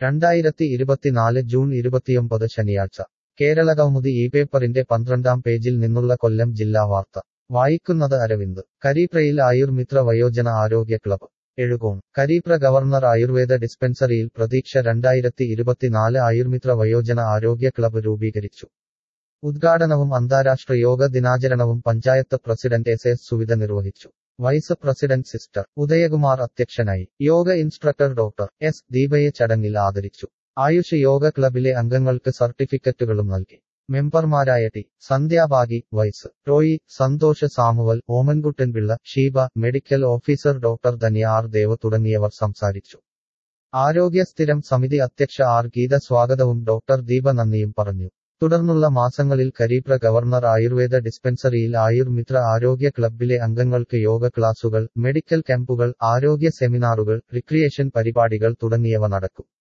2024 June 29 ശനിയാഴ്ച കേരളകൗമുദി ഈ പേപ്പറിന്റെ 12-ാം പേജിൽ നിന്നുള്ള കൊല്ലം ജില്ലാ വാർത്ത വായിക്കുന്നത് അരവിന്ദ് കരീപ്രയിൽ ആയുർമിത്ര വയോജന ആരോഗ്യ ക്ലബ് എഴുകോൺ കരീപ്ര ഗവർണർ ആയുർവേദ ഡിസ്പെൻസറിയിൽ പ്രതീക്ഷ 2024 ആയുർമിത്ര വയോജന ആരോഗ്യ ക്ലബ് രൂപീകരിച്ചു ഉദ്ഘാടനവും അന്താരാഷ്ട്ര യോഗ ദിനാചരണവും പഞ്ചായത്ത് പ്രസിഡന്റ് എസ് സുവിധ നിർവഹിച്ചു വൈസ് പ്രസിഡന്റ് സിസ്റ്റർ ഉദയകുമാർ അധ്യക്ഷനായി യോഗ ഇൻസ്ട്രക്ടർ ഡോക്ടർ എസ് ദീപയെ ചടങ്ങിൽ ആദരിച്ചു ആയുഷ് യോഗ ക്ലബിലെ അംഗങ്ങൾക്ക് സർട്ടിഫിക്കറ്റുകളും നൽകി മെമ്പർമാരായ ടി സന്ധ്യാഭാഗി വൈസ് Roy Santhosh Samuel Omanakuttanpillai Sheeba medical officer doctor Dhanya R Dev തുടങ്ങിയവർ സംസാരിച്ചു ആരോഗ്യ സ്ഥിരം സമിതി അധ്യക്ഷ ആർ ഗീത സ്വാഗതവും ഡോക്ടർ ദീപ നന്ദിയും പറഞ്ഞു തുടർന്നുള്ള മാസങ്ങളിൽ കരീപ്ര ഗവർണർ ആയുർവേദ ഡിസ്പെൻസറിയിൽ ആയുർമിത്ര ആരോഗ്യ ക്ലബ്ബിലെ അംഗങ്ങൾക്ക് യോഗ ക്ലാസുകൾ മെഡിക്കൽ ക്യാമ്പുകൾ ആരോഗ്യ സെമിനാറുകൾ റിക്രിയേഷൻ പരിപാടികൾ തുടങ്ങിയവ നടക്കും